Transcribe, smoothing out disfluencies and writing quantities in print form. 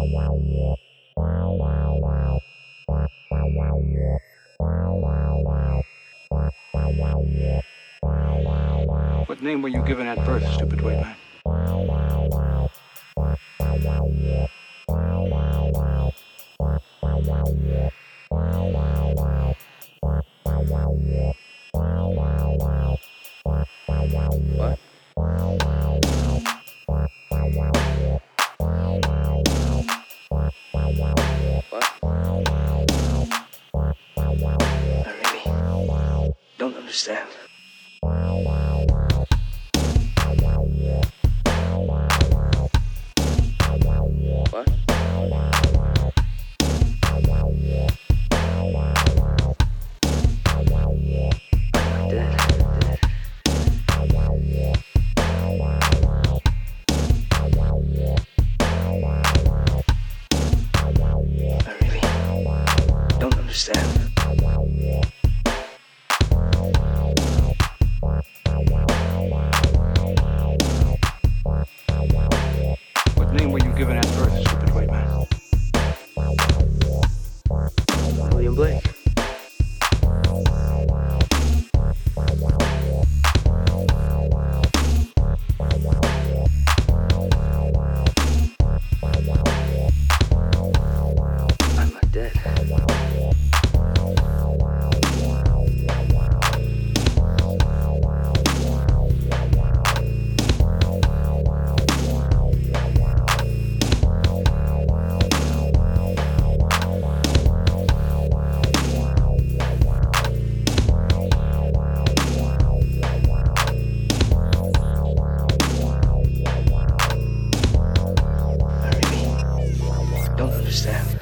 What name were you given at birth, stupid white man? What? I really don't understand. What? I'm dead. I really don't understand. What name were you given at birth, stupid white man? William Blake. I'm not dead. I really don't understand.